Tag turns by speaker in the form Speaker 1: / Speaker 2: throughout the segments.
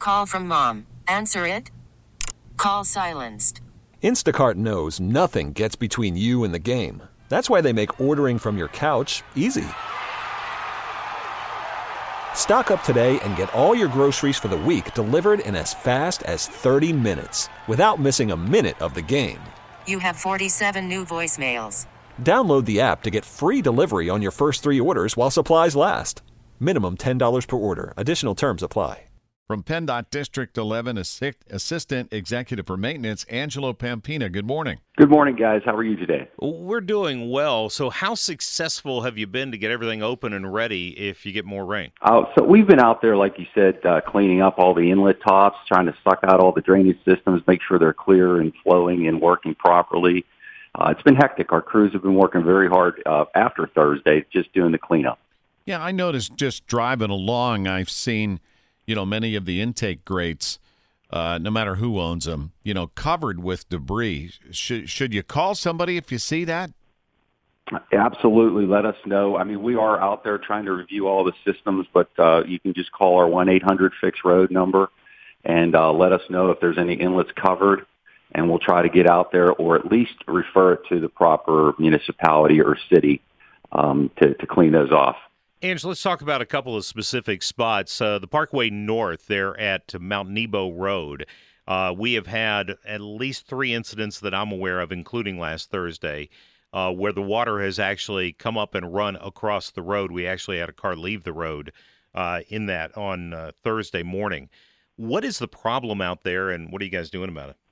Speaker 1: Call from mom. Answer it. Call silenced.
Speaker 2: Instacart knows nothing gets between you and the game. That's why they make ordering from your couch easy. Stock up today and get all your groceries for the week delivered in as fast as 30 minutes without missing a minute of the game.
Speaker 1: You have 47 new voicemails.
Speaker 2: Download the app to get free delivery on your first 3 orders while supplies last. Minimum $10 per order. Additional terms apply.
Speaker 3: From PennDOT District 11, Assistant Executive for Maintenance, Angelo Pampina. Good morning.
Speaker 4: Good morning, guys. How are you today?
Speaker 5: We're doing well. So how successful have you been to get everything open and ready if you get more rain?
Speaker 4: So we've been out there, like you said, cleaning up all the inlet tops, trying to suck out all the drainage systems, make sure they're clear and flowing and working properly. It's been hectic. Our crews have been working very hard after Thursday, just doing the cleanup.
Speaker 3: Yeah, I noticed just driving along, I've seen many of the intake grates, no matter who owns them, covered with debris. Should you call somebody if you see that?
Speaker 4: Absolutely. Let us know. I mean, we are out there trying to review all the systems, but you can just call our 1-800-FIX-ROAD number and let us know if there's any inlets covered, and we'll try to get out there or at least refer it to the proper municipality or city to clean those off.
Speaker 5: Angela, let's talk about a couple of specific spots. The Parkway North there at Mount Nebo Road. We have had at least 3 incidents that I'm aware of, including last Thursday, where the water has actually come up and run across the road. We actually had a car leave the road in that on Thursday morning. What is the problem out there, and what are you guys doing about it?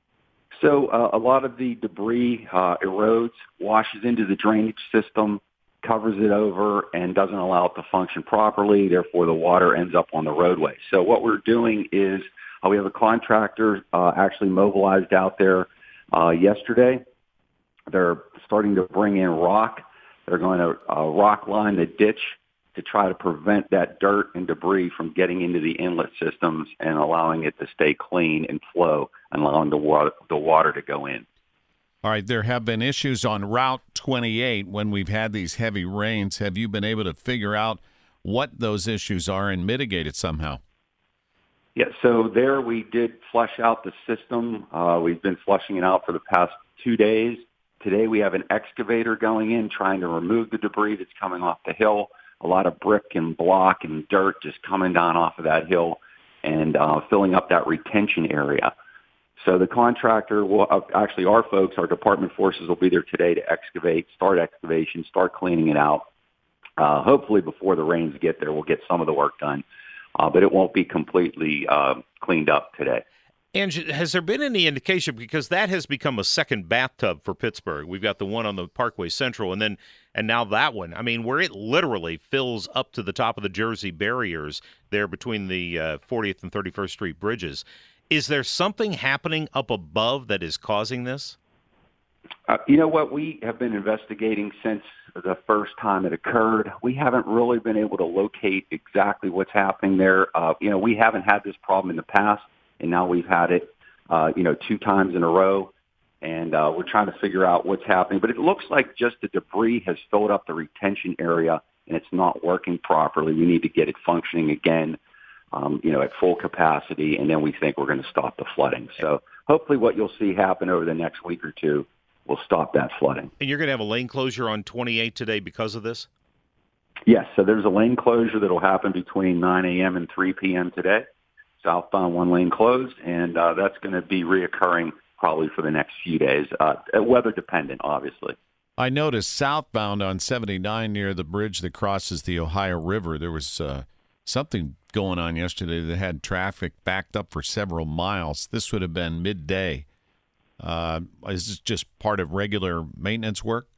Speaker 4: So a lot of the debris erodes, washes into the drainage system, covers it over, and doesn't allow it to function properly. Therefore, the water ends up on the roadway. So what we're doing is we have a contractor actually mobilized out there yesterday. They're starting to bring in rock. They're going to rock line the ditch to try to prevent that dirt and debris from getting into the inlet systems and allowing it to stay clean and flow and allowing the water to go in.
Speaker 3: All right, there have been issues on Route 28 when we've had these heavy rains. Have you been able to figure out what those issues are and mitigate it somehow?
Speaker 4: Yeah, so there we did flush out the system. We've been flushing it out for the past 2 days. Today we have an excavator going in trying to remove the debris that's coming off the hill. A lot of brick and block and dirt just coming down off of that hill and filling up that retention area. So the contractor will actually, our folks, our department forces will be there today to start excavation, start cleaning it out. Hopefully before the rains get there, we'll get some of the work done, but it won't be completely cleaned up today.
Speaker 5: And has there been any indication, because that has become a second bathtub for Pittsburgh? We've got the one on the Parkway Central and now that one. I mean, where it literally fills up to the top of the Jersey barriers there between the 40th and 31st Street bridges. Is there something happening up above that is causing this?
Speaker 4: You know what? We have been investigating since the first time it occurred. We haven't really been able to locate exactly what's happening there. We haven't had this problem in the past, and now we've had it, 2 times in a row, and we're trying to figure out what's happening. But it looks like just the debris has filled up the retention area, and it's not working properly. We need to get it functioning again. At full capacity, and then we think we're going to stop the flooding. So hopefully what you'll see happen over the next week or two will stop that flooding.
Speaker 5: And you're going to have a lane closure on 28 today because of this?
Speaker 4: Yes, so there's a lane closure that will happen between 9 a.m. and 3 p.m. today. Southbound 1 lane closed, and that's going to be reoccurring probably for the next few days, weather dependent, obviously.
Speaker 3: I noticed southbound on 79 near the bridge that crosses the Ohio River, there was something going on yesterday that had traffic backed up for several miles. This would have been midday. Is this just part of regular maintenance work?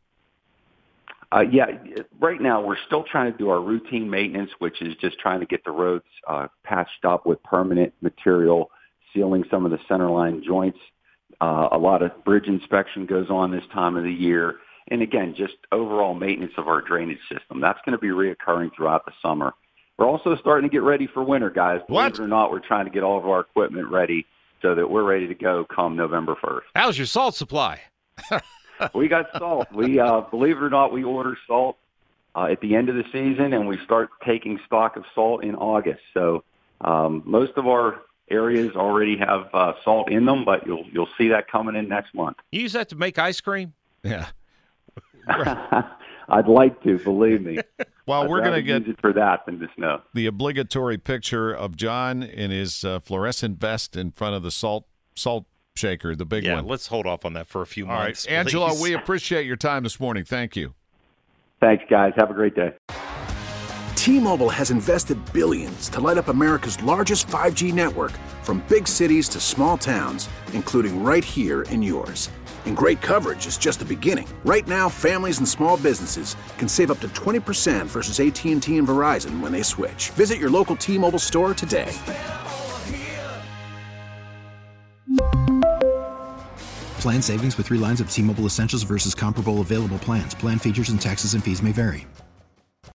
Speaker 4: Yeah, right now we're still trying to do our routine maintenance, which is just trying to get the roads patched up with permanent material, sealing some of the centerline joints. A lot of bridge inspection goes on this time of the year. And again, just overall maintenance of our drainage system. That's going to be reoccurring throughout the summer. We're also starting to get ready for winter, guys. Believe it or not, we're trying to get all of our equipment ready so that we're ready to go come November 1st.
Speaker 5: How's your salt supply?
Speaker 4: We got salt. We believe it or not, we order salt at the end of the season, and we start taking stock of salt in August. So Most of our areas already have salt in them, but you'll see that coming in next month.
Speaker 5: You use that to make ice cream?
Speaker 3: Yeah.
Speaker 4: I'd like to, believe me.
Speaker 3: Well, we're going to get
Speaker 4: use it for that than the snow.
Speaker 3: The obligatory picture of John in his fluorescent vest in front of the salt shaker, the big one.
Speaker 5: Yeah, let's hold off on that for a few months.
Speaker 3: All right, Angelo,
Speaker 5: please.
Speaker 3: we appreciate your time this morning. Thank you.
Speaker 4: Thanks, guys. Have a great day.
Speaker 6: T-Mobile has invested billions to light up America's largest 5G network, from big cities to small towns, including right here in yours. And great coverage is just the beginning. Right now, families and small businesses can save up to 20% versus AT&T and Verizon when they switch. Visit your local T-Mobile store today.
Speaker 7: Plan savings with 3 lines of T-Mobile Essentials versus comparable available plans. Plan features and taxes and fees may vary.